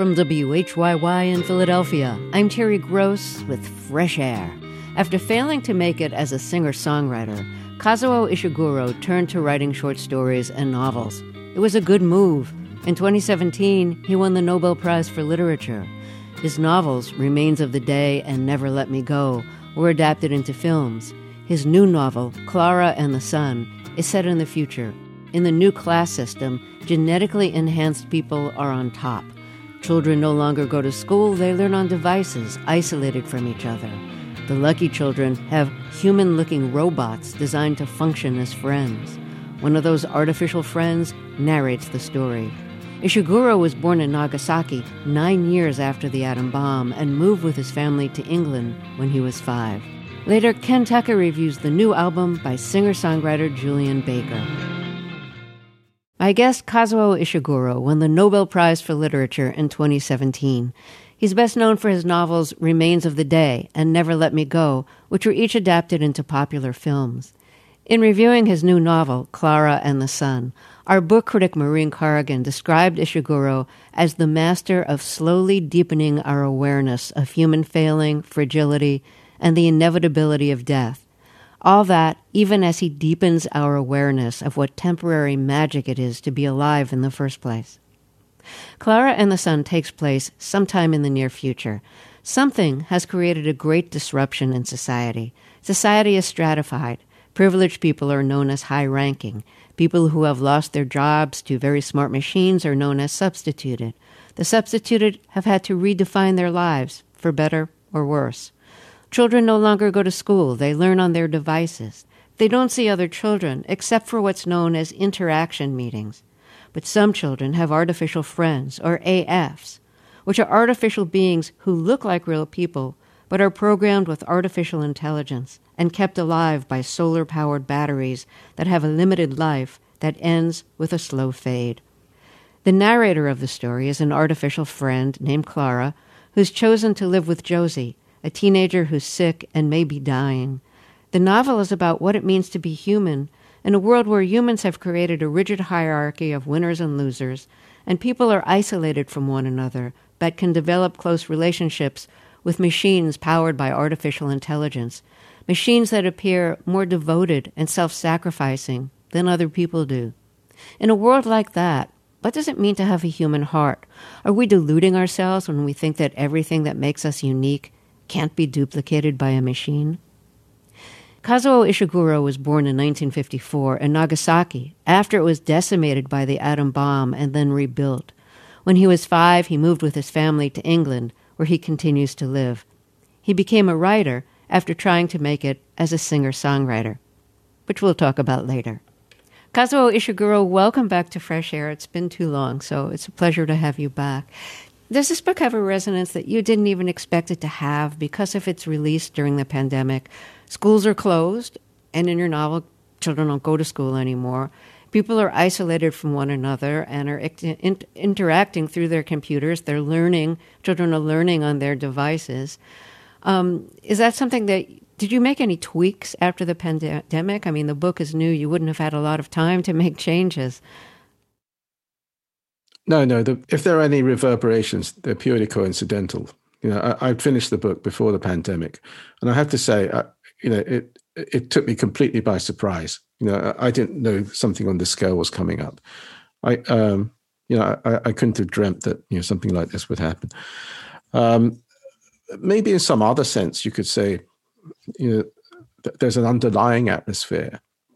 From WHYY in Philadelphia, I'm Terry Gross with Fresh Air. After failing to make it as a singer-songwriter, Kazuo Ishiguro turned to writing short stories and novels. It was a good move. In 2017, he won the Nobel Prize for Literature. His novels, Remains of the Day and Never Let Me Go, were adapted into films. His new novel, Clara and the Sun, is set in the future. In the new class system, genetically enhanced people are on top. Children no longer go to school, they learn on devices, isolated from each other. The lucky children have human-looking robots designed to function as friends. One of those artificial friends narrates the story. Ishiguro was born in Nagasaki 9 years after the atom bomb and moved with his family to England when he was 5. Later, Ken Tucker reviews the new album by singer-songwriter Julian Baker. My guest, Kazuo Ishiguro, won the Nobel Prize for Literature in 2017. He's best known for his novels Remains of the Day and Never Let Me Go, which were each adapted into popular films. In reviewing his new novel, Clara and the Sun, our book critic Maureen Corrigan described Ishiguro as the master of slowly deepening our awareness of human failing, fragility, and the inevitability of death. All that, even as he deepens our awareness of what temporary magic it is to be alive in the first place. Clara and the Sun takes place sometime in the near future. Something has created a great disruption in society. Society is stratified. Privileged people are known as high-ranking. People who have lost their jobs to very smart machines are known as substituted. The substituted have had to redefine their lives, for better or worse. Children no longer go to school. They learn on their devices. They don't see other children, except for what's known as interaction meetings. But some children have artificial friends, or AFs, which are artificial beings who look like real people, but are programmed with artificial intelligence and kept alive by solar-powered batteries that have a limited life that ends with a slow fade. The narrator of the story is an artificial friend named Clara, who's chosen to live with Josie, a teenager who's sick and may be dying. The novel is about what it means to be human in a world where humans have created a rigid hierarchy of winners and losers, and people are isolated from one another, but can develop close relationships with machines powered by artificial intelligence, machines that appear more devoted and self-sacrificing than other people do. In a world like that, what does it mean to have a human heart? Are we deluding ourselves when we think that everything that makes us unique can't be duplicated by a machine? Kazuo Ishiguro was born in 1954 in Nagasaki after it was decimated by the atom bomb and then rebuilt. When he was 5, he moved with his family to England, where he continues to live. He became a writer after trying to make it as a singer-songwriter, which we'll talk about later. Kazuo Ishiguro, welcome back to Fresh Air. It's been too long, so it's a pleasure to have you back. Does this book have a resonance that you didn't even expect it to have because of its release during the pandemic? Schools are closed, and in your novel, children don't go to school anymore. People are isolated from one another and are interacting through their computers. They're learning. Children are learning on their devices. Is that something that, did you make any tweaks after the pandemic? I mean, the book is new. You wouldn't have had a lot of time to make changes. No. If there are any reverberations, they're purely coincidental. I'd finished the book before the pandemic, and I have to say, it took me completely by surprise. I didn't know something on this scale was coming up. I couldn't have dreamt that something like this would happen. Maybe in some other sense, you could say, there's an underlying atmosphere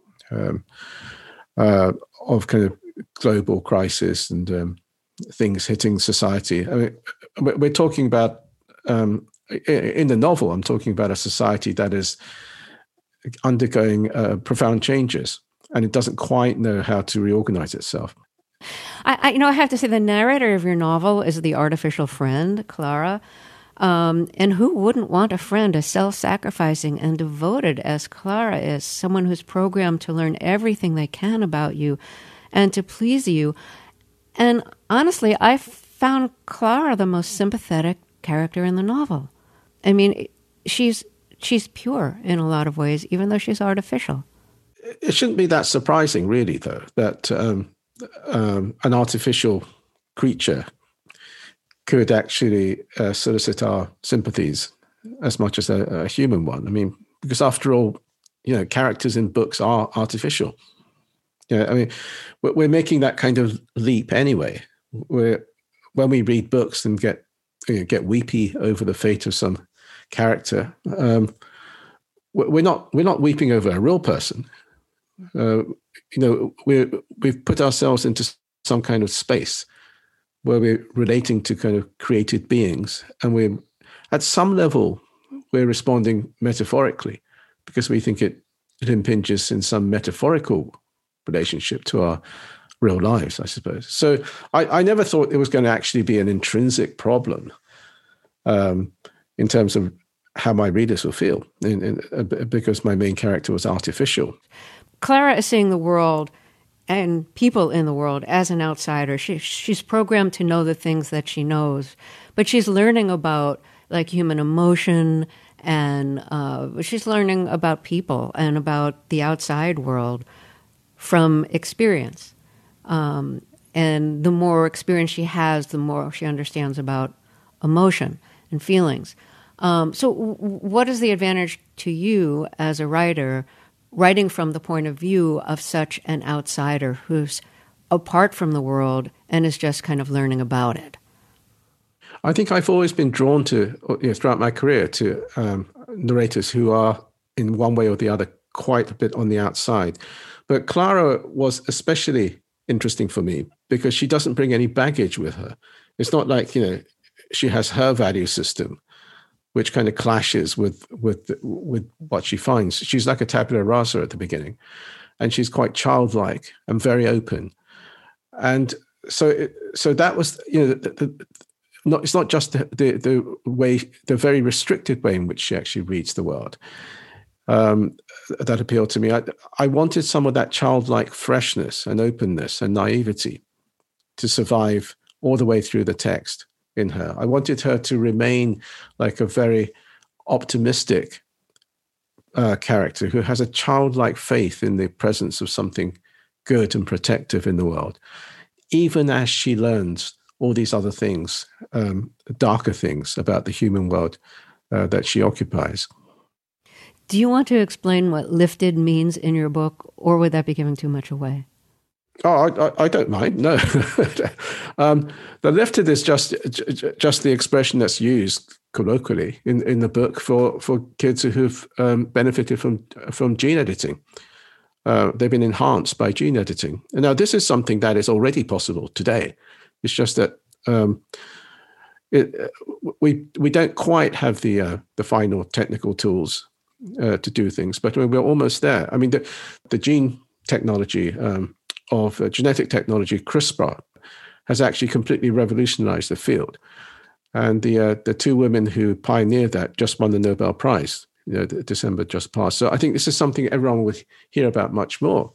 of kind of global crisis and things hitting society. I mean, we're talking about, in the novel, I'm talking about a society that is undergoing profound changes, and it doesn't quite know how to reorganize itself. I have to say, the narrator of your novel is the artificial friend, Clara. And who wouldn't want a friend as self-sacrificing and devoted as Clara is, someone who's programmed to learn everything they can about you and to please you? And honestly, I found Clara the most sympathetic character in the novel. I mean, she's pure in a lot of ways, even though she's artificial. It shouldn't be that surprising, really, though, that an artificial creature could actually solicit our sympathies as much as a human one. I mean, because after all, characters in books are artificial. I mean, we're making that kind of leap anyway. When we read books and get weepy over the fate of some character, we're not weeping over a real person. We've put ourselves into some kind of space where we're relating to kind of created beings, and we're at some level we're responding metaphorically because we think it impinges in some metaphorical relationship to our real lives, I suppose. So I never thought it was going to actually be an intrinsic problem in terms of how my readers will feel, because my main character was artificial. Clara is seeing the world and people in the world as an outsider. She's programmed to know the things that she knows, but she's learning about like human emotion, and she's learning about people and about the outside world from experience. And the more experience she has, the more she understands about emotion and feelings. So what is the advantage to you as a writer, writing from the point of view of such an outsider who's apart from the world and is just kind of learning about it? I think I've always been drawn to, throughout my career, to narrators who are, in one way or the other, quite a bit on the outside. But Clara was especially interesting for me because she doesn't bring any baggage with her. It's not like, she has her value system, which kind of clashes with what she finds. She's like a tabula rasa at the beginning, and she's quite childlike and very open. And so that was, it's not just the way, the very restricted way in which she actually reads the world that appealed to me. I wanted some of that childlike freshness and openness and naivety to survive all the way through the text in her. I wanted her to remain like a very optimistic character who has a childlike faith in the presence of something good and protective in the world, even as she learns all these other things, darker things about the human world that she occupies. Do you want to explain what lifted means in your book, or would that be giving too much away? Oh, I don't mind. No, the lifted is just the expression that's used colloquially in the book for kids who've benefited from gene editing. They've been enhanced by gene editing. And now this is something that is already possible today. It's just that we don't quite have the final technical tools to do things, but we're almost there. I mean, the gene technology of genetic technology, CRISPR, has actually completely revolutionized the field. And the two women who pioneered that just won the Nobel Prize, December just passed. So I think this is something everyone would hear about much more.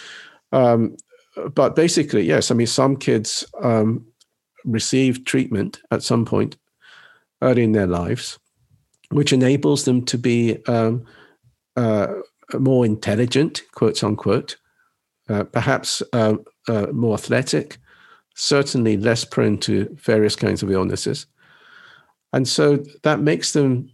But basically, yes, I mean, some kids receive treatment at some point early in their lives, which enables them to be more intelligent, quotes unquote, perhaps more athletic, certainly less prone to various kinds of illnesses. And so that makes them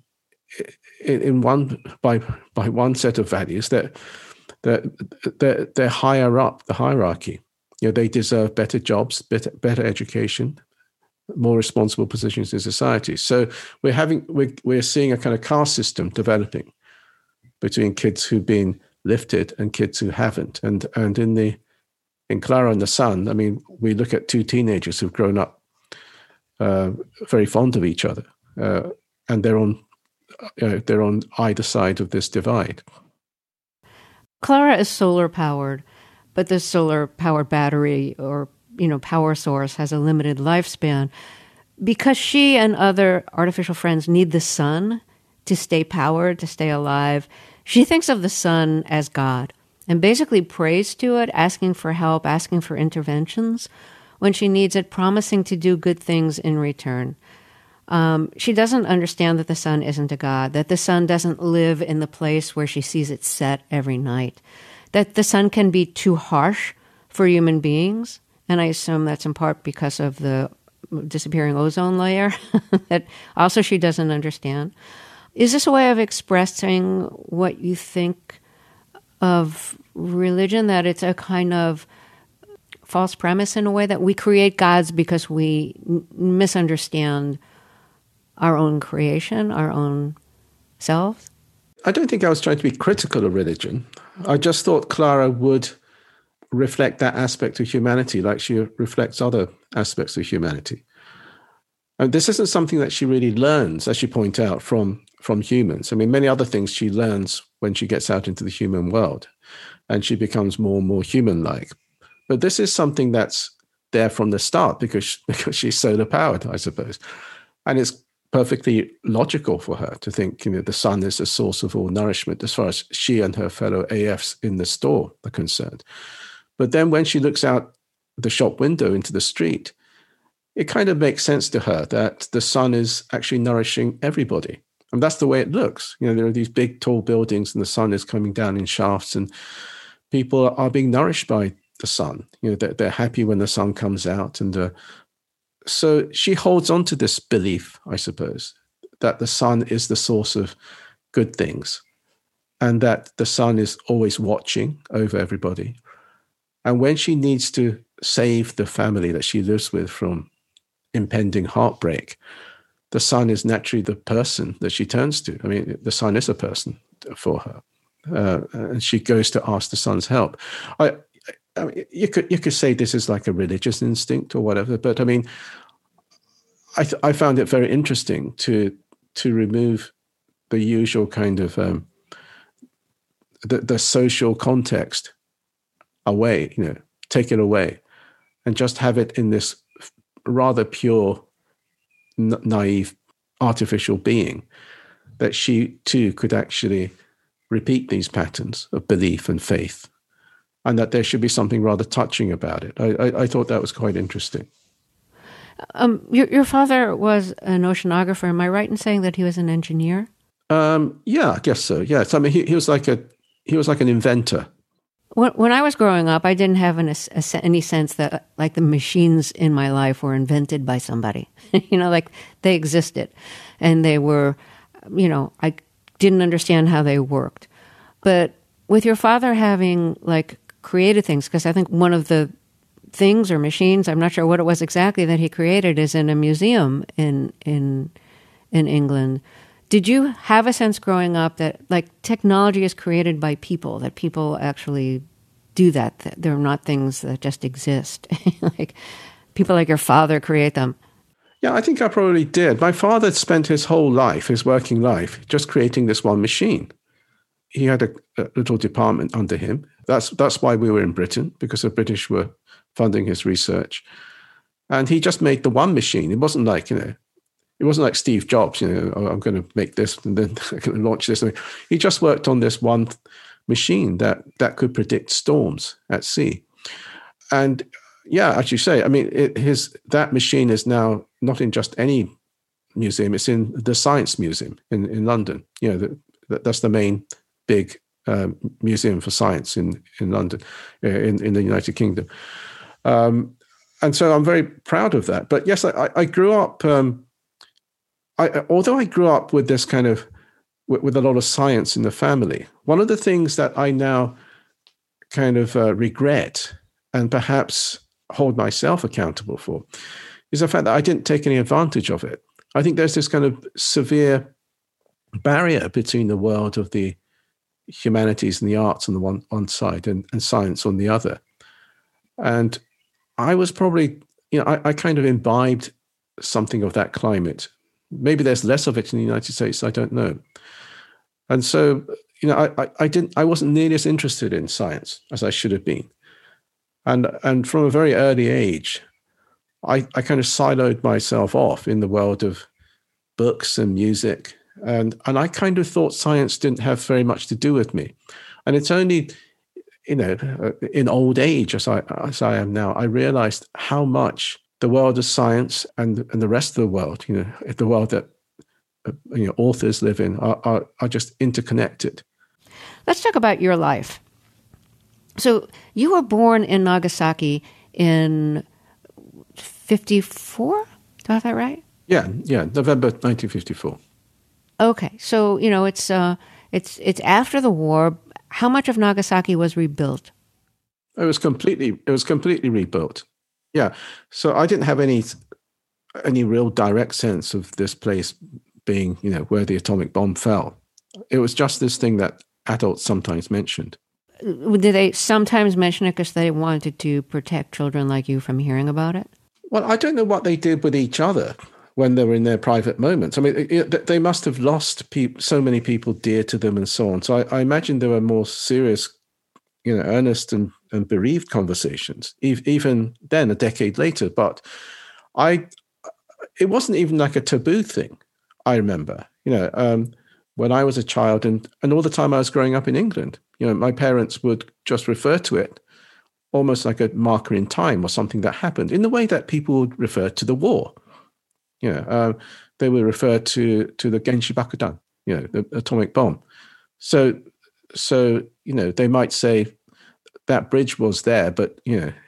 by one set of values that they're higher up the hierarchy. They deserve better jobs, better education, more responsible positions in society. So we're seeing a kind of caste system developing between kids who've been lifted and kids who haven't. And in Clara and the Sun, I mean, we look at two teenagers who've grown up very fond of each other, and they're on either side of this divide. Clara is solar powered, but this solar powered battery or power source has a limited lifespan. Because she and other artificial friends need the sun to stay powered, to stay alive, she thinks of the sun as God and basically prays to it, asking for help, asking for interventions when she needs it, promising to do good things in return. She doesn't understand that the sun isn't a god, that the sun doesn't live in the place where she sees it set every night, that the sun can be too harsh for human beings. And I assume that's in part because of the disappearing ozone layer that also she doesn't understand. Is this a way of expressing what you think of religion, that it's a kind of false premise in a way, that we create gods because we misunderstand our own creation, our own selves? I don't think I was trying to be critical of religion. I just thought Clara would reflect that aspect of humanity like she reflects other aspects of humanity. And this isn't something that she really learns, as you point out, from humans. I mean, many other things she learns when she gets out into the human world and she becomes more and more human-like. But this is something that's there from the start because she's solar powered, I suppose. And it's perfectly logical for her to think, the sun is the source of all nourishment as far as she and her fellow AFs in the store are concerned. But then when she looks out the shop window into the street, it kind of makes sense to her that the sun is actually nourishing everybody. And that's the way it looks. There are these big, tall buildings and the sun is coming down in shafts and people are being nourished by the sun. They're happy when the sun comes out. And so she holds on to this belief, I suppose, that the sun is the source of good things and that the sun is always watching over everybody. And when she needs to save the family that she lives with from impending heartbreak, the sun is naturally the person that she turns to. I mean, the sun is a person for her. And she goes to ask the sun's help. I mean, you could say this is like a religious instinct or whatever, but I mean, I found it very interesting to remove the usual kind of the social context away, take it away, and just have it in this rather pure, naive, artificial being, that she too could actually repeat these patterns of belief and faith, and that there should be something rather touching about it. I thought that was quite interesting. Your father was an oceanographer. Am I right in saying that he was an engineer? Yeah, I guess so. Yes, I mean he was like an inventor. When I was growing up, I didn't have any sense that like the machines in my life were invented by somebody. Like they existed, and they were, I didn't understand how they worked. But with your father having like created things, because I think one of the things or machines, I'm not sure what it was exactly, that he created is in a museum in England. Did you have a sense growing up that like technology is created by people, that people actually do that they're not things that just exist? Like people like your father create them? Yeah, I think I probably did. My father spent his whole life, his working life, just creating this one machine. He had a little department under him. That's why we were in Britain, because the British were funding his research. And he just made the one machine. It wasn't like, it wasn't like Steve Jobs, I'm going to make this and then I'm going to launch this. He just worked on this one machine that could predict storms at sea. And yeah, as you say, I mean, that machine is now not in just any museum. It's in the Science Museum in London. That's the main big museum for science in London, in the United Kingdom. And so I'm very proud of that. But yes, I grew up... although I grew up with this kind of, with a lot of science in the family, one of the things that I now kind of regret and perhaps hold myself accountable for is the fact that I didn't take any advantage of it. I think there's this kind of severe barrier between the world of the humanities and the arts on the one side and science on the other. And I was probably, I kind of imbibed something of that climate. Maybe there's less of it in the United States, I don't know. And so, I wasn't nearly as interested in science as I should have been. And from a very early age, I kind of siloed myself off in the world of books and music. And I kind of thought science didn't have very much to do with me. And it's only, in old age, as I am now, I realized how much the world of science and the rest of the world, the world that authors live in, are just interconnected. Let's talk about your life. So you were born in Nagasaki in 1954? Do I have that right? Yeah, November 1954. Okay, so it's after the war. How much of Nagasaki was rebuilt? It was completely rebuilt. Yeah. So I didn't have any real direct sense of this place being, where the atomic bomb fell. It was just this thing that adults sometimes mentioned. Did they sometimes mention it because they wanted to protect children like you from hearing about it? Well, I don't know what they did with each other when they were in their private moments. I mean, they must have lost so many people dear to them and so on. So I imagine there were more serious, earnest and bereaved conversations, even then, a decade later. But it wasn't even like a taboo thing. I remember, when I was a child and all the time I was growing up in England, my parents would just refer to it almost like a marker in time or something that happened, in the way that people would refer to the war. They would refer to the Genshi Bakudan, the atomic bomb. So they might say that bridge was there, but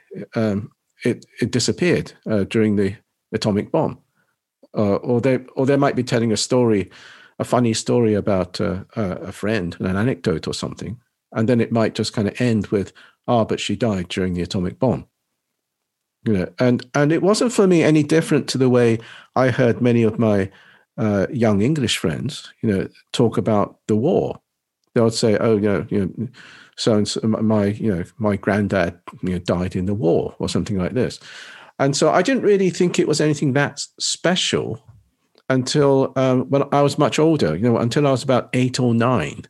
it disappeared during the atomic bomb, or they might be telling a funny story about a friend, an anecdote or something, and then it might just kind of end with, but she died during the atomic bomb. And it wasn't for me any different to the way I heard many of my young English friends, talk about the war. They would say, so my granddad, died in the war or something like this. And so I didn't really think it was anything that special until when I was much older, until I was about 8 or 9.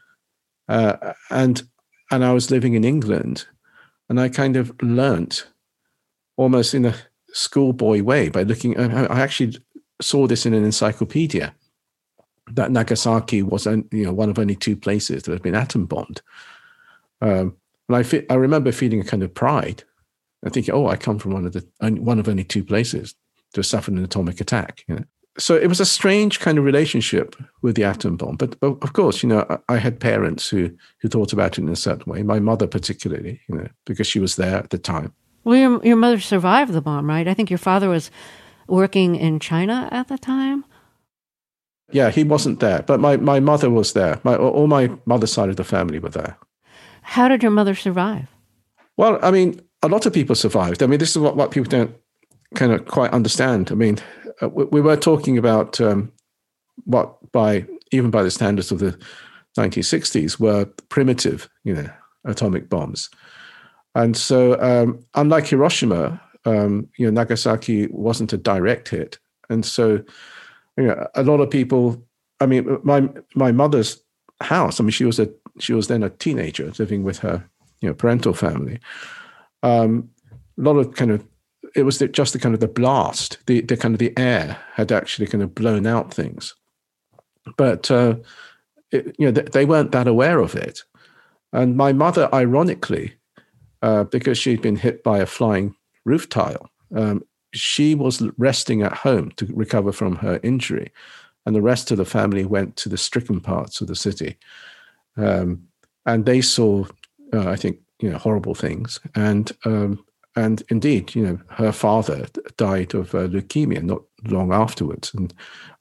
And I was living in England, and I kind of learnt almost in a schoolboy way by looking. I actually saw this in an encyclopedia that Nagasaki was, one of only 2 places that had been atom bombed. And I remember feeling a kind of pride. I think, I come from one of only 2 places to have suffered an atomic attack. So it was a strange kind of relationship with the atom bomb. But of course, I had parents who thought about it in a certain way. My mother particularly, because she was there at the time. Well, your mother survived the bomb, right? I think your father was working in China at the time. Yeah, he wasn't there, but my mother was there. All my mother's side of the family were there. How did your mother survive? Well, I mean, a lot of people survived. I mean, this is what people don't kind of quite understand. I mean, we were talking about what, even by the standards of the 1960s, were primitive, atomic bombs. And so, unlike Hiroshima, Nagasaki wasn't a direct hit, and so a lot of people. I mean, my mother's house. I mean, she was then a teenager living with her parental family. A lot of it was just the kind of the blast, the kind of the air had actually kind of blown out things, but they weren't that aware of it. And my mother, ironically, because she'd been hit by a flying roof tile, she was resting at home to recover from her injury, and the rest of the family went to the stricken parts of the city, and they saw, I think, horrible things. And indeed, her father died of leukemia not long afterwards, and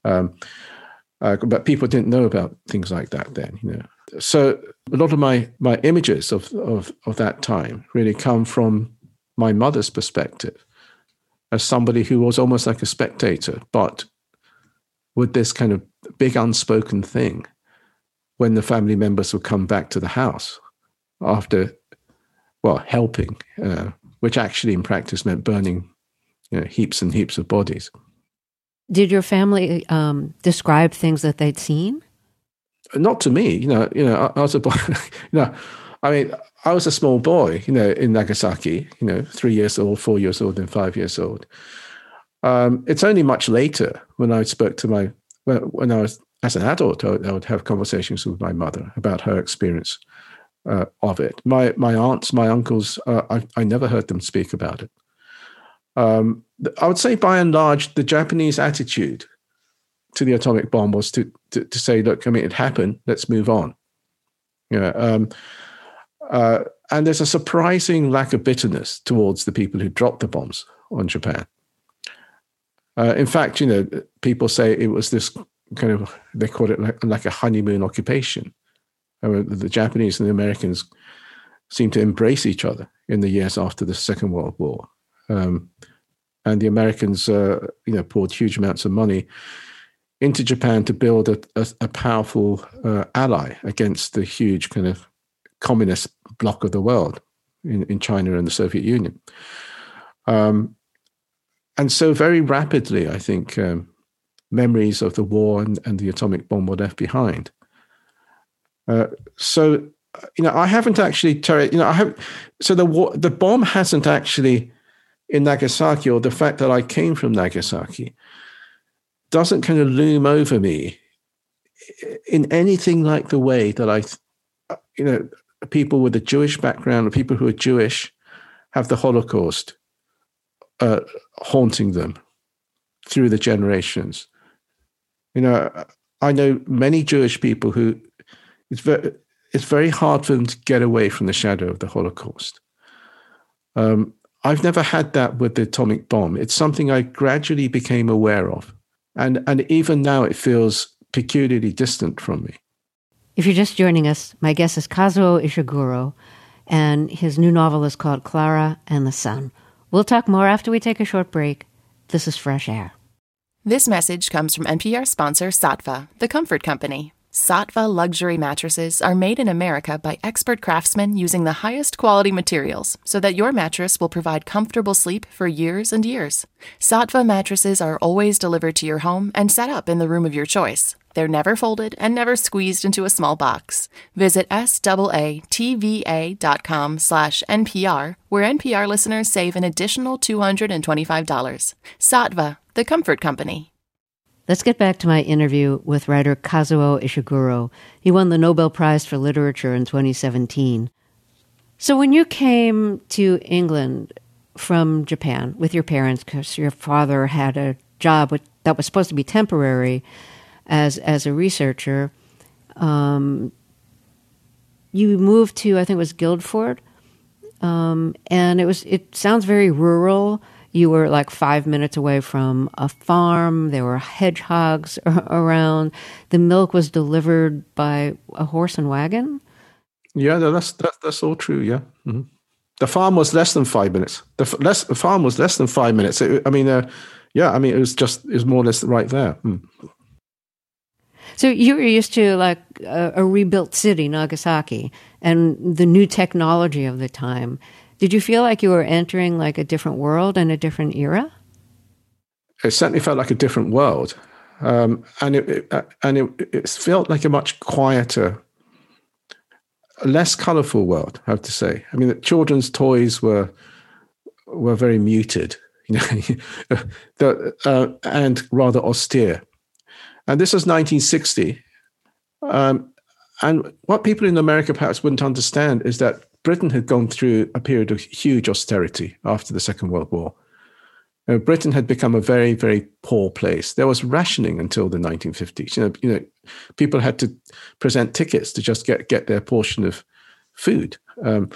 but people didn't know about things like that then. So a lot of my images of that time really come from my mother's perspective, as somebody who was almost like a spectator, but with this kind of big unspoken thing when the family members would come back to the house after, helping, which actually in practice meant burning, heaps and heaps of bodies. Did your family describe things that they'd seen? Not to me, I was a boy. I mean, I was a small boy, in Nagasaki, 3 years old, 4 years old, and 5 years old. It's only much later when I spoke to when I was as an adult, I would have conversations with my mother about her experience of it. My aunts, my uncles, I never heard them speak about it. I would say, by and large, the Japanese attitude to the atomic bomb was to say, look, I mean, it happened, let's move on. And there's a surprising lack of bitterness towards the people who dropped the bombs on Japan. In fact, people say it was this kind of, they call it like a honeymoon occupation. The Japanese and the Americans seemed to embrace each other in the years after the Second World War. And the Americans, poured huge amounts of money into Japan to build a powerful ally against the huge kind of communist bloc of the world in China and the Soviet Union. And so very rapidly, I think, memories of the war and the atomic bomb were left behind. I haven't actually, so the bomb hasn't actually in Nagasaki, or the fact that I came from Nagasaki, doesn't kind of loom over me in anything like the way that people with a Jewish background, or people who are Jewish, have the Holocaust haunting them through the generations. I know many Jewish people who it's very hard for them to get away from the shadow of the Holocaust. I've never had that with the atomic bomb. It's something I gradually became aware of. And even now it feels peculiarly distant from me. If you're just joining us, my guest is Kazuo Ishiguro, and his new novel is called Clara and the Sun. We'll talk more after we take a short break. This is Fresh Air. This message comes from NPR sponsor Saatva, the comfort company. Saatva luxury mattresses are made in America by expert craftsmen using the highest quality materials so that your mattress will provide comfortable sleep for years and years. Saatva mattresses are always delivered to your home and set up in the room of your choice. They're never folded and never squeezed into a small box. Visit SAATVA.com/NPR, where NPR listeners save an additional $225. Saatva, the comfort company. Let's get back to my interview with writer Kazuo Ishiguro. He won the Nobel Prize for Literature in 2017. So when you came to England from Japan with your parents, because your father had a job that was supposed to be temporary as a researcher, you moved to, I think it was Guildford, and it sounds very rural. You were like 5 minutes away from a farm. There were hedgehogs around. The milk was delivered by a horse and wagon. Yeah, that's all true. Yeah, mm-hmm. The farm was less than 5 minutes. The farm was less than 5 minutes. It was more or less right there. Mm. So you were used to like a rebuilt city, Nagasaki, and the new technology of the time. Did you feel like you were entering like a different world and a different era? It certainly felt like a different world, and it felt like a much quieter, less colorful world, I have to say. I mean, the children's toys were very muted, and rather austere. And this was 1960. And what people in America perhaps wouldn't understand is that Britain had gone through a period of huge austerity after the Second World War. Britain had become a very, very poor place. There was rationing until the 1950s. People had to present tickets to just get their portion of food. And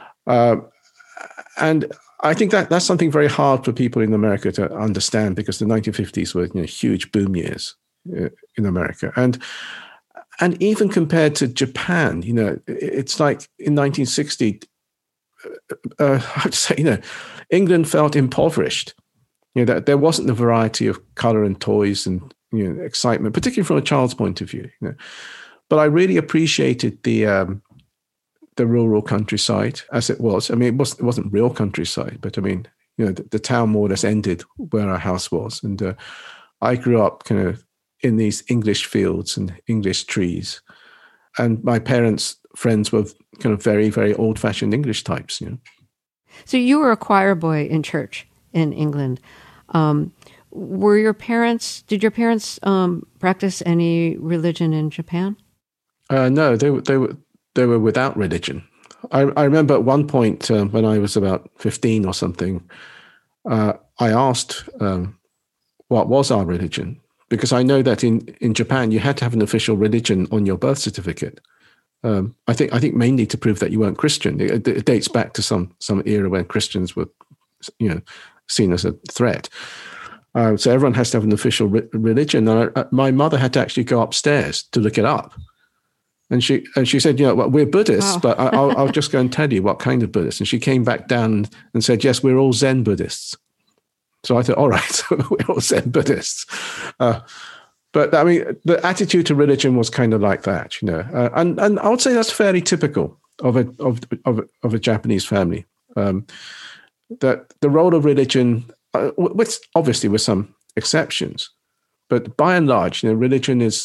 I think that's something very hard for people in America to understand, because the 1950s were huge boom years in America. And even compared to Japan, it's like in 1960, I'd say, England felt impoverished. That there wasn't the variety of color and toys and excitement, particularly from a child's point of view. But I really appreciated the rural countryside as it was. I mean, it wasn't real countryside, but I mean, the town more or less ended where our house was, and I grew up kind of in these English fields and English trees. And my parents' friends were kind of very, very old-fashioned English types. So you were a choir boy in church in England. Did your parents practice any religion in Japan? No, they were without religion. I remember at one point when I was about 15 or something, I asked what was our religion, because I know that in Japan you had to have an official religion on your birth certificate. I think mainly to prove that you weren't Christian. It dates back to some era when Christians were seen as a threat. So everyone has to have an official religion. And my mother had to actually go upstairs to look it up. And she said, well, we're Buddhists, but I'll just go and tell you what kind of Buddhists. And she came back down and said, yes, we're all Zen Buddhists. So I thought, all right, we're all Zen Buddhists. But I mean, the attitude to religion was kind of like that, and I would say that's fairly typical of a Japanese family. That the role of religion, obviously with some exceptions, but by and large, religion is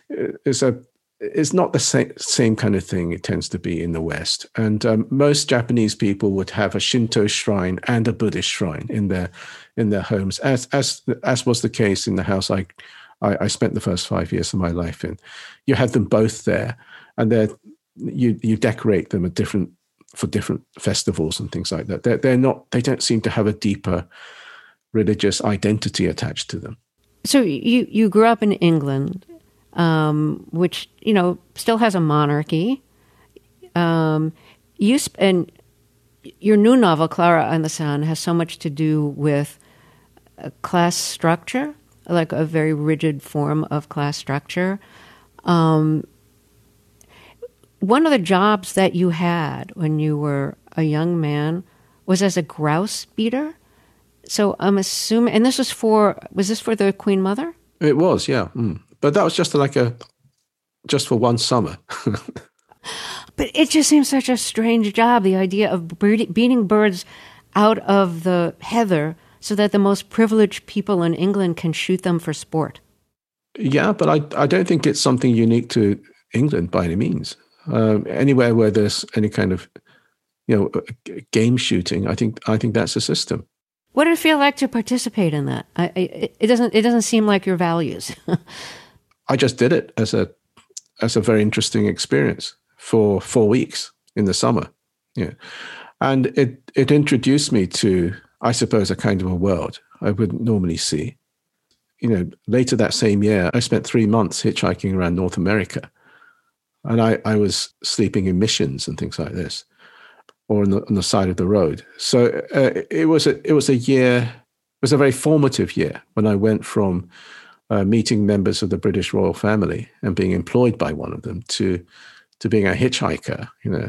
not the same kind of thing it tends to be in the West. And most Japanese people would have a Shinto shrine and a Buddhist shrine in their homes, as was the case in the house I spent the first 5 years of my life in. You have them both there, and you decorate them for different festivals and things like that. They don't seem to have a deeper religious identity attached to them. So you grew up in England, which still has a monarchy. And your new novel, Clara and the Sun, has so much to do with class structure, like a very rigid form of class structure. One of the jobs that you had when you were a young man was as a grouse beater. So I'm assuming, and was this for the Queen Mother? It was, yeah. But that was just just for one summer. But it just seems such a strange job, the idea of beating birds out of the heather so that the most privileged people in England can shoot them for sport. Yeah, but I don't think it's something unique to England by any means. Anywhere where there's any kind of game shooting, I think that's a system. What did it feel like to participate in that? It doesn't seem like your values. I just did it as a very interesting experience for 4 weeks in the summer. Yeah, and it introduced me to, I suppose, a kind of a world I wouldn't normally see. Later that same year, I spent 3 months hitchhiking around North America, and I was sleeping in missions and things like this, or on the side of the road. So it was a year. It was a very formative year when I went from meeting members of the British royal family and being employed by one of them to being a hitchhiker,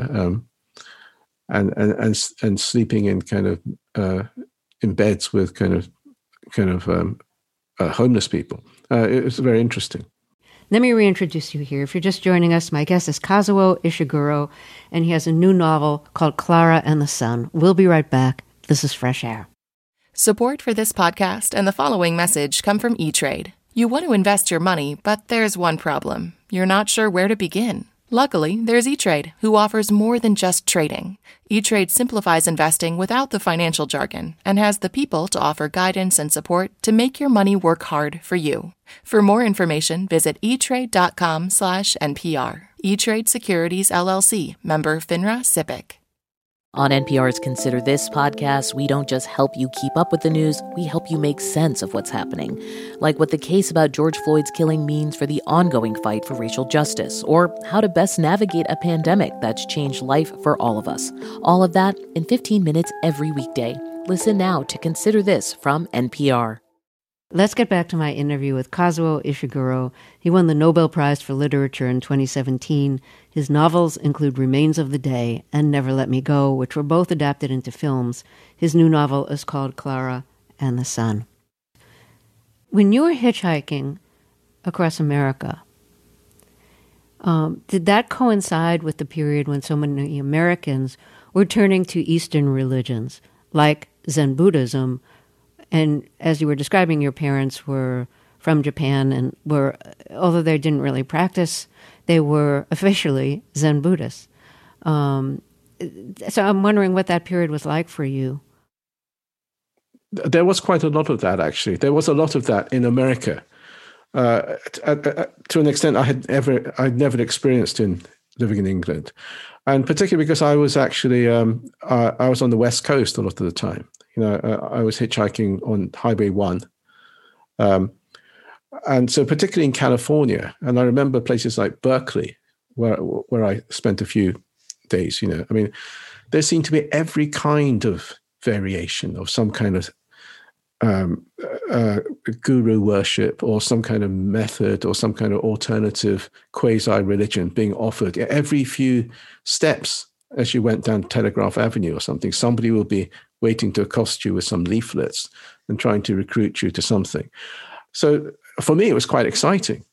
and sleeping in kind of in beds with kind of homeless people. It was very interesting. Let me reintroduce you here. If you're just joining us, my guest is Kazuo Ishiguro, and he has a new novel called Clara and the Sun. We'll be right back. This is Fresh Air. Support for this podcast and the following message come from E-Trade. You want to invest your money, but there's one problem. You're not sure where to begin. Luckily, there's E-Trade, who offers more than just trading. E-Trade simplifies investing without the financial jargon and has the people to offer guidance and support to make your money work hard for you. For more information, visit etrade.com/NPR. E-Trade Securities LLC, member FINRA SIPC. On NPR's Consider This podcast, we don't just help you keep up with the news, we help you make sense of what's happening. Like what the case about George Floyd's killing means for the ongoing fight for racial justice, or how to best navigate a pandemic that's changed life for all of us. All of that in 15 minutes every weekday. Listen now to Consider This from NPR. Let's get back to my interview with Kazuo Ishiguro. He won the Nobel Prize for Literature in 2017. His novels include Remains of the Day and Never Let Me Go, which were both adapted into films. His new novel is called Clara and the Sun. When you were hitchhiking across America, did that coincide with the period when so many Americans were turning to Eastern religions, like Zen Buddhism? And as you were describing, your parents were from Japan and although they didn't really practice, they were officially Zen Buddhists. So I'm wondering what that period was like for you. There was quite a lot of that, actually. There was a lot of that in America. To an extent I'd never experienced in living in England. And particularly because I was actually, I was on the West Coast a lot of the time. I was hitchhiking on Highway 1. And so particularly in California, and I remember places like Berkeley, where I spent a few days, I mean, there seemed to be every kind of variation of some kind of um, guru worship or some kind of method or some kind of alternative quasi-religion being offered. Every few steps as you went down Telegraph Avenue or something, somebody will be waiting to accost you with some leaflets and trying to recruit you to something. So for me, it was quite exciting.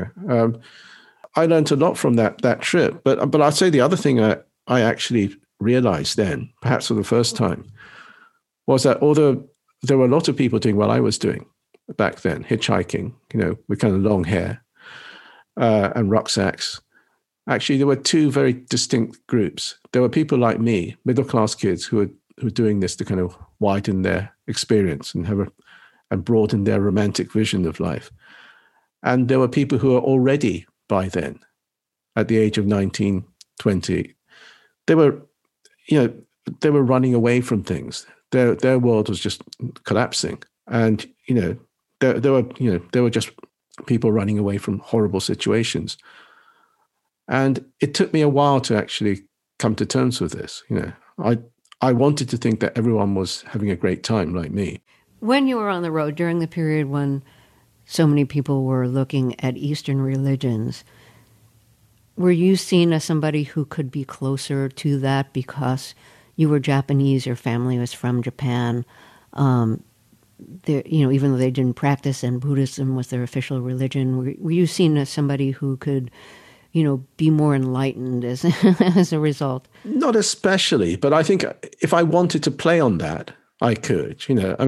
I learned a lot from that trip. But I'd say the other thing I actually realized then, perhaps for the first time, was that although there were a lot of people doing what I was doing back then, hitchhiking, with kind of long hair and rucksacks. Actually, there were two very distinct groups. There were people like me, middle-class kids, who were doing this to kind of widen their experience and broaden their romantic vision of life. And there were people who were already, by then, at the age of 19, 20, they were running away from things. Their world was just collapsing, and there were just people running away from horrible situations. And it took me a while to actually come to terms with this. I wanted to think that everyone was having a great time like me. When you were on the road during the period when so many people were looking at Eastern religions, were you seen as somebody who could be closer to that because you were Japanese, your family was from Japan, even though they didn't practice and Buddhism was their official religion, were you seen as somebody who could, be more enlightened as as a result? Not especially, but I think if I wanted to play on that, I could.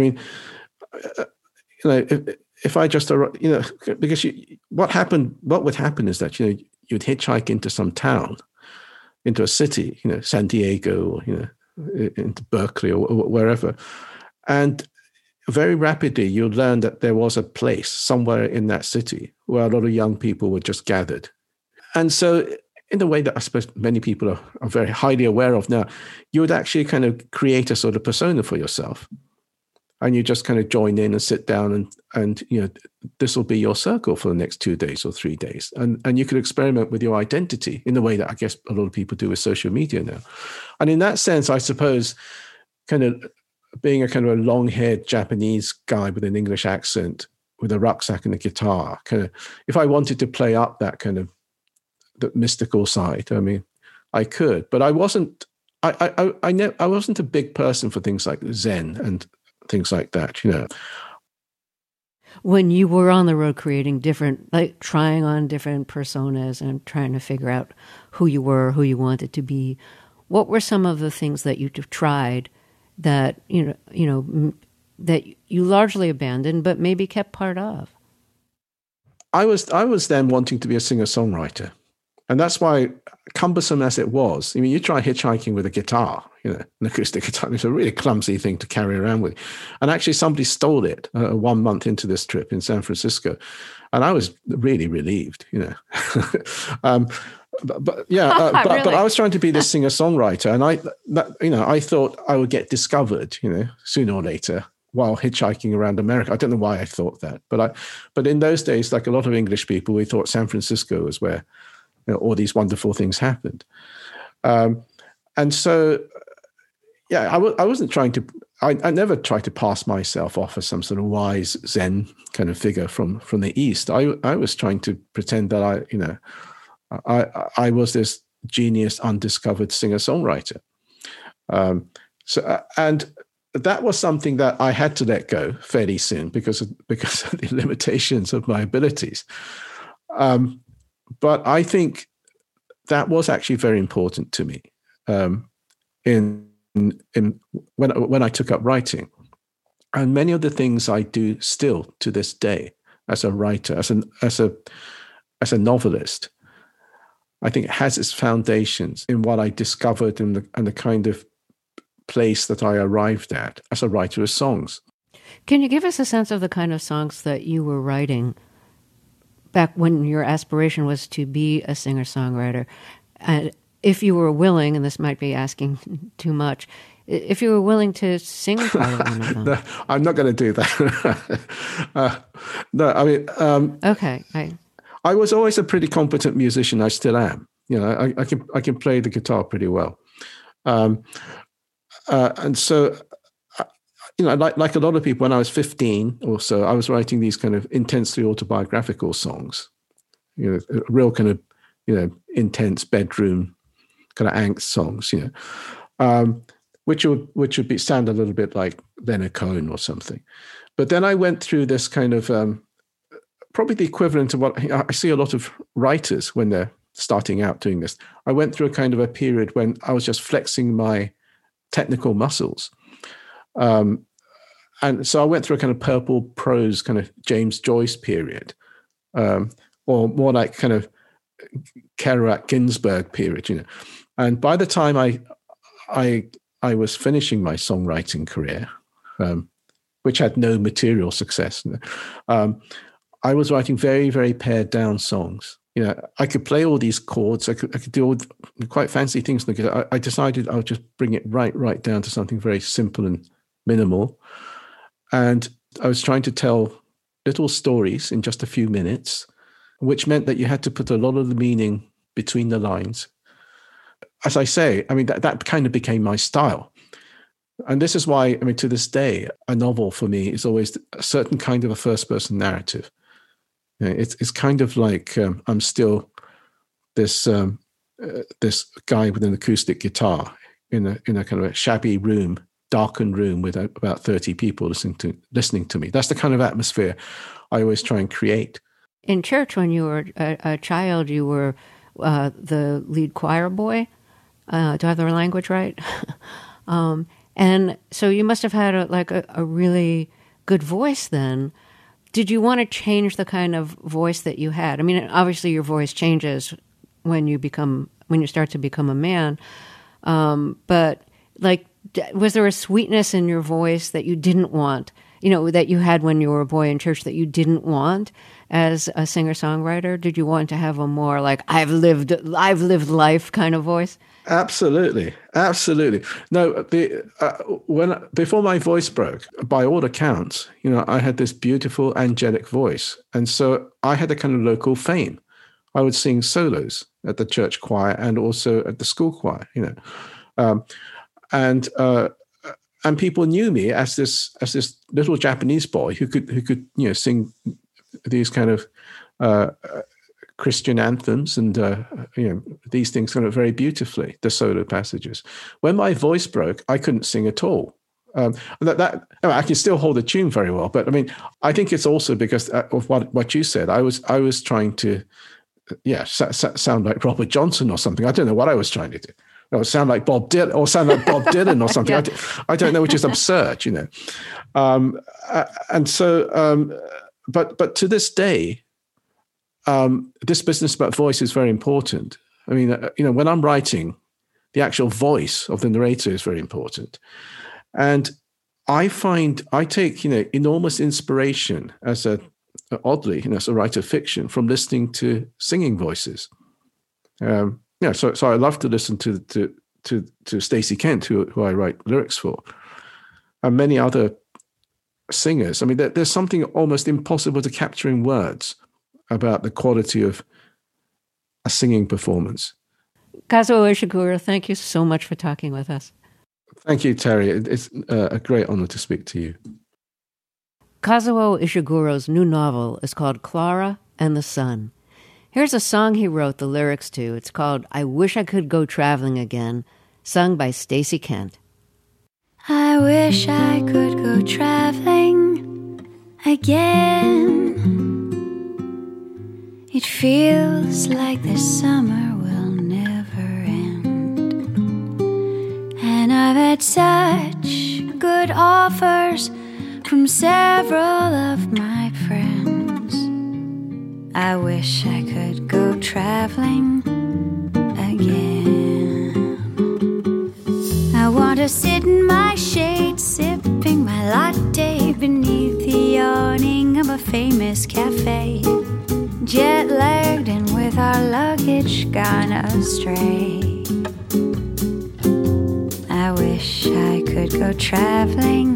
If I just, because what would happen is that you'd hitchhike into some town, into a city, San Diego, or into Berkeley or wherever, and very rapidly you'd learn that there was a place somewhere in that city where a lot of young people were just gathered. And so in a way that I suppose many people are very highly aware of now, you would actually kind of create a sort of persona for yourself. And you just kind of join in and sit down and this will be your circle for the next 2 days or 3 days. And you could experiment with your identity in the way that I guess a lot of people do with social media now. And in that sense, I suppose kind of being a kind of a long-haired Japanese guy with an English accent, with a rucksack and a guitar, kind of, if I wanted to play up that kind of the mystical side, I mean, I could, but I wasn't. I wasn't a big person for things like Zen and things like that. When you were on the road creating trying on different personas and trying to figure out who you were, who you wanted to be, what were some of the things that you tried that that you largely abandoned, but maybe kept part of? I was then wanting to be a singer-songwriter. And that's why, cumbersome as it was, you try hitchhiking with a guitar, an acoustic guitar. It's a really clumsy thing to carry around with. And actually somebody stole it 1 month into this trip in San Francisco. And I was really relieved, But I was trying to be this singer-songwriter. And I thought I would get discovered, sooner or later, while hitchhiking around America. I don't know why I thought that. But in those days, like a lot of English people, we thought San Francisco was where all these wonderful things happened. And so, I wasn't trying to, I never tried to pass myself off as some sort of wise Zen kind of figure from the East. I was trying to pretend that I was this genius, undiscovered singer-songwriter. And that was something that I had to let go fairly soon because of the limitations of my abilities. But I think that was actually very important to me when I took up writing. And many of the things I do still to this day as a writer, as a novelist, I think it has its foundations in what I discovered and the kind of place that I arrived at as a writer of songs. Can you give us a sense of the kind of songs that you were writing back when your aspiration was to be a singer-songwriter? And if you were willing, and this might be asking too much, if you were willing to sing part of one of them. No, I'm not going to do that. No, I mean... okay. I was always a pretty competent musician. I still am. I can play the guitar pretty well. And so like a lot of people, when I was 15 or so, I was writing these kind of intensely autobiographical songs, a real kind of, intense bedroom kind of angst songs, which would sound a little bit like Leonard Cohen or something. But then I went through this kind of probably the equivalent of what I see a lot of writers when they're starting out doing this. I went through a kind of a period when I was just flexing my technical muscles. And so I went through a kind of purple prose kind of James Joyce period, or more like kind of Kerouac Ginsberg period, And by the time I was finishing my songwriting career, which had no material success, I was writing very, very pared down songs. I could play all these chords. I could do all quite fancy things. I decided I would just bring it right down to something very simple and minimal. And I was trying to tell little stories in just a few minutes, which meant that you had to put a lot of the meaning between the lines. As I say, that kind of became my style. And this is why, to this day, a novel for me is always a certain kind of a first-person narrative. It's kind of like I'm still this guy with an acoustic guitar in a kind of a shabby room, darkened room with about 30 people listening to me. That's the kind of atmosphere I always try and create. In church, when you were a child, you were the lead choir boy. Do I have the language right? And so you must have had a really good voice then. Did you want to change the kind of voice that you had? Obviously your voice changes when you start to become a man. But was there a sweetness in your voice that you didn't want, that you had when you were a boy in church that you didn't want as a singer-songwriter? Did you want to have a more like, I've lived life kind of voice? Absolutely. No, before my voice broke, by all accounts, I had this beautiful angelic voice. And so I had a kind of local fame. I would sing solos at the church choir and also at the school choir, and people knew me as this little Japanese boy who could sing these kind of Christian anthems and these things kind of very beautifully, the solo passages. When my voice broke, I couldn't sing at all. I can still hold a tune very well, but I think it's also because of what you said. I was trying to sound like Robert Johnson or something. I don't know what I was trying to do. Or sound like Bob Dylan, or something. Yeah. I don't know, which is absurd, and so, but to this day, this business about voice is very important. When I'm writing, the actual voice of the narrator is very important, and I take enormous inspiration as a writer of fiction from listening to singing voices. So I love to listen to Stacey Kent, who I write lyrics for, and many other singers. There's something almost impossible to capture in words about the quality of a singing performance. Kazuo Ishiguro, thank you so much for talking with us. Thank you, Terry. It's a great honor to speak to you. Kazuo Ishiguro's new novel is called Clara and the Sun. Here's a song he wrote the lyrics to. It's called I Wish I Could Go Traveling Again, sung by Stacey Kent. I wish I could go traveling again. It feels like the summer will never end. And I've had such good offers from several of my friends. I wish I could go traveling again. I want to sit in my shade, sipping my latte beneath the awning of a famous cafe, jet-lagged and with our luggage gone astray. I wish I could go traveling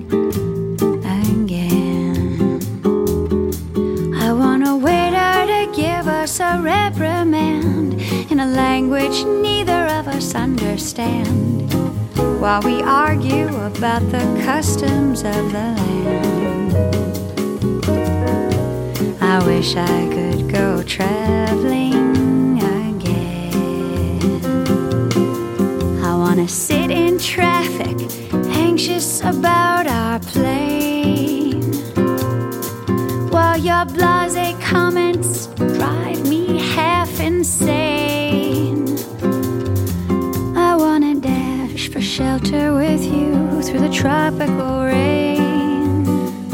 again. I want a waiter to give us a reprimand in a language neither of us misunderstand while we argue about the customs of the land. I wish I could go traveling again. I wanna sit in traffic, anxious about our plane, while your blasé comments drive me half insane. I wanna dash for shelter with you through the tropical rain.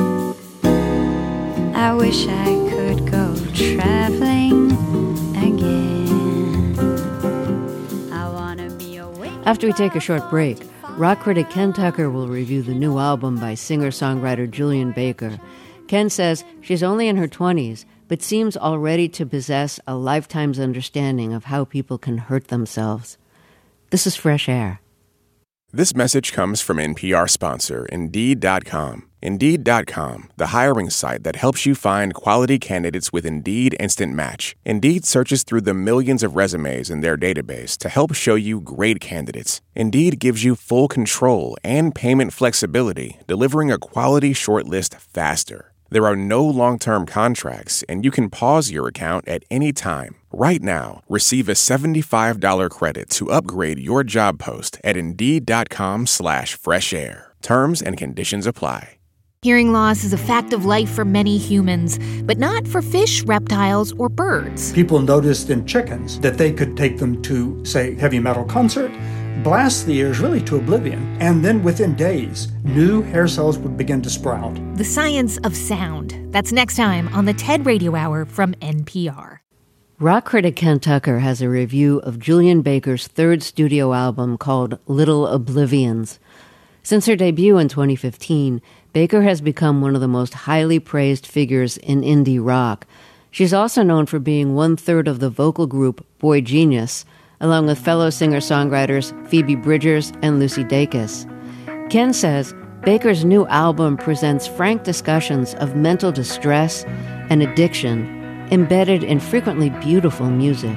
I wish I could go traveling again. I wanna be awake. After we take a short break, rock critic Ken Tucker will review the new album by singer-songwriter Julien Baker. Ken says she's only in her 20s, but seems already to possess a lifetime's understanding of how people can hurt themselves. This is Fresh Air. This message comes from NPR sponsor Indeed.com. Indeed.com, the hiring site that helps you find quality candidates with Indeed Instant Match. Indeed searches through the millions of resumes in their database to help show you great candidates. Indeed gives you full control and payment flexibility, delivering a quality shortlist faster. There are no long-term contracts, and you can pause your account at any time. Right now, receive a $75 credit to upgrade your job post at Indeed.com/freshair. Terms and conditions apply. Hearing loss is a fact of life for many humans, but not for fish, reptiles, or birds. People noticed in chickens that they could take them to, say, heavy metal concert, blast the ears really to oblivion, and then within days, new hair cells would begin to sprout. The Science of Sound. That's next time on the TED Radio Hour from NPR. Rock critic Ken Tucker has a review of Julien Baker's third studio album called Little Oblivions. Since her debut in 2015, Baker has become one of the most highly praised figures in indie rock. She's also known for being one-third of the vocal group Boy Genius, along with fellow singer-songwriters Phoebe Bridgers and Lucy Dacus. Ken says Baker's new album presents frank discussions of mental distress and addiction embedded in frequently beautiful music.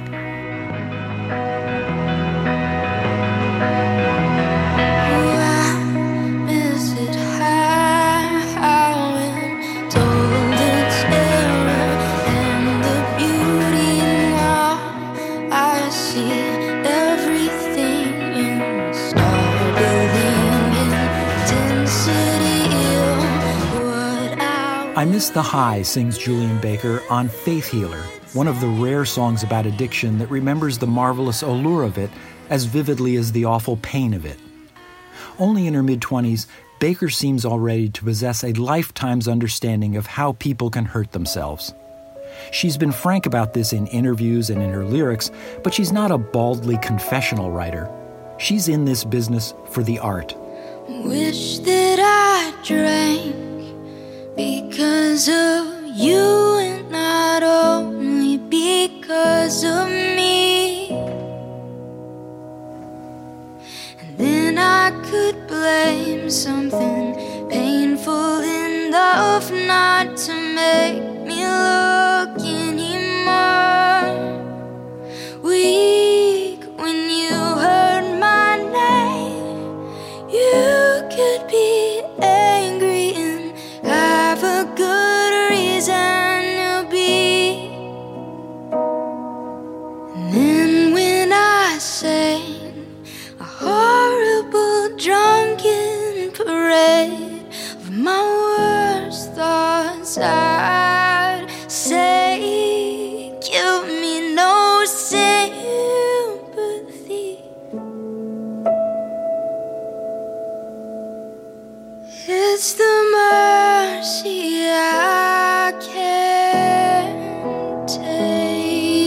I Miss the High, sings Julien Baker on Faith Healer, one of the rare songs about addiction that remembers the marvelous allure of it as vividly as the awful pain of it. Only in her mid-20s, Baker seems already to possess a lifetime's understanding of how people can hurt themselves. She's been frank about this in interviews and in her lyrics, but she's not a baldly confessional writer. She's in this business for the art. Wish that I drank because of you and not only because of me. And then I could blame something painful enough not to make me look anymore weak. When you heard my name, you could be angry and have a good reason to be. And then when I sang a horrible drunken parade of my worst thoughts, I'd say, give me no sympathy. It's the mercy I can't take.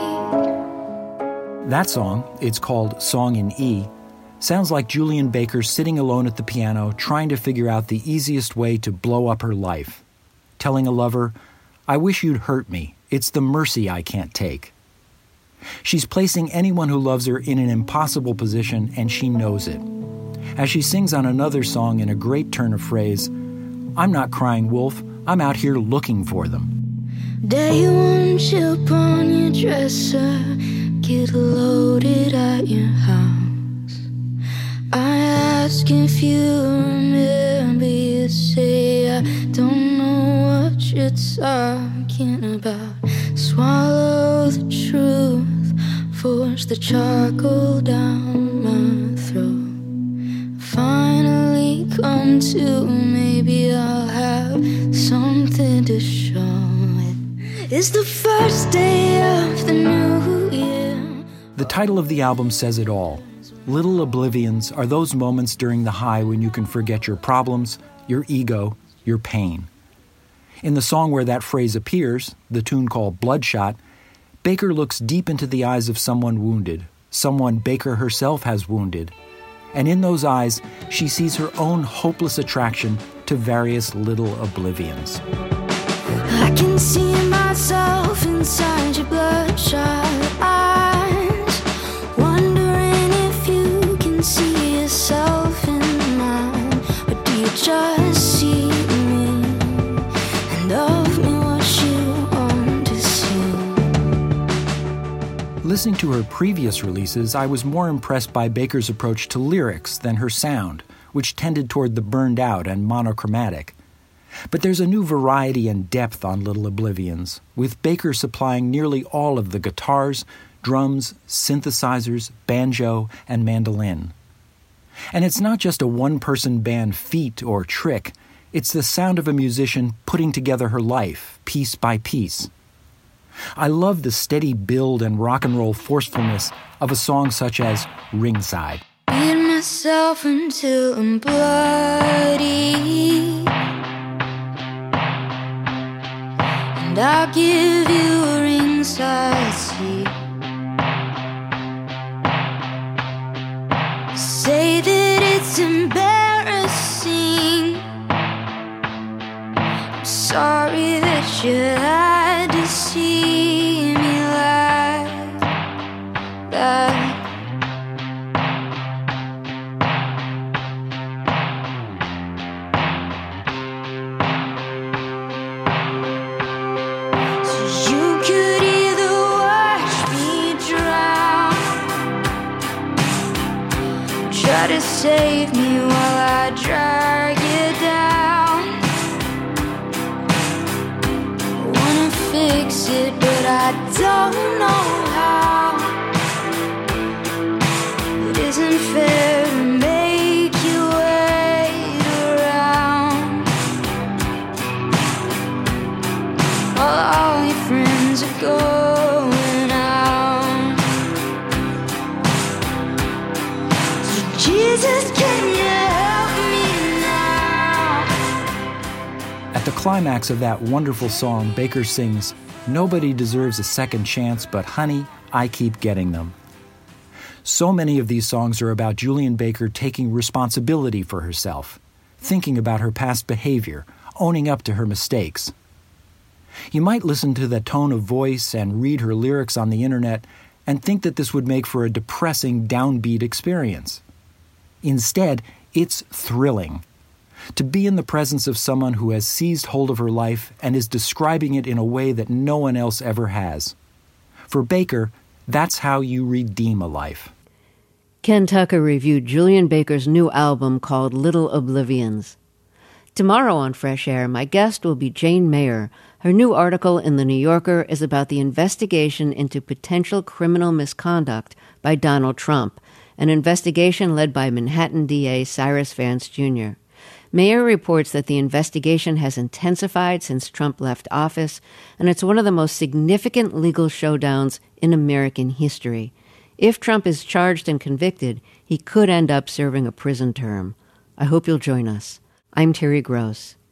That song, it's called Song in E, sounds like Julien Baker sitting alone at the piano trying to figure out the easiest way to blow up her life. Telling a lover, I wish you'd hurt me. It's the mercy I can't take. She's placing anyone who loves her in an impossible position, and she knows it. As she sings on another song in a great turn of phrase, I'm not crying wolf, I'm out here looking for them. Day one chip on your dresser, get loaded at your house. ask if you remember, you say I don't know what you're talking about. Swallow the truth, force the charcoal down my throat. Finally come to, maybe I'll have something to show it. It's the first day of the new year. The title of the album says it all. Little Oblivions are those moments during the high when you can forget your problems, your ego, your pain. In the song where that phrase appears, the tune called Bloodshot, Baker looks deep into the eyes of someone wounded, someone Baker herself has wounded. And in those eyes, she sees her own hopeless attraction to various little oblivions. I can see myself inside your bloodshot eyes, wondering if you can see yourself in mine. Or do you just see me and of me what you want to see? Listening to her previous releases, I was more impressed by Baker's approach to lyrics than her sound, which tended toward the burned out and monochromatic. But there's a new variety and depth on Little Oblivions, with Baker supplying nearly all of the guitars, drums, synthesizers, banjo, and mandolin. And it's not just a one-person band feat or trick, it's the sound of a musician putting together her life, piece by piece. I love the steady build and rock and roll forcefulness of a song such as Ringside. Beat myself until I'm bloody, and I'll give you a ringside seat. Say that it's embarrassing. I'm sorry that you had to see me like that. Try to save me while I drag you down. I wanna fix it, but I don't know how. It isn't fair to make you wait around while all your friends are going out. Jesus, can you help me now? At the climax of that wonderful song, Baker sings, "Nobody deserves a second chance, but honey, I keep getting them." So many of these songs are about Julien Baker taking responsibility for herself, thinking about her past behavior, owning up to her mistakes. You might listen to the tone of voice and read her lyrics on the internet and think that this would make for a depressing, downbeat experience. Instead, it's thrilling. To be in the presence of someone who has seized hold of her life and is describing it in a way that no one else ever has. For Baker, that's how you redeem a life. Ken Tucker reviewed Julien Baker's new album called Little Oblivions. Tomorrow on Fresh Air, my guest will be Jane Mayer. Her new article in The New Yorker is about the investigation into potential criminal misconduct by Donald Trump, an investigation led by Manhattan DA Cyrus Vance Jr. Mayer reports that the investigation has intensified since Trump left office, and it's one of the most significant legal showdowns in American history. If Trump is charged and convicted, he could end up serving a prison term. I hope you'll join us. I'm Terry Gross.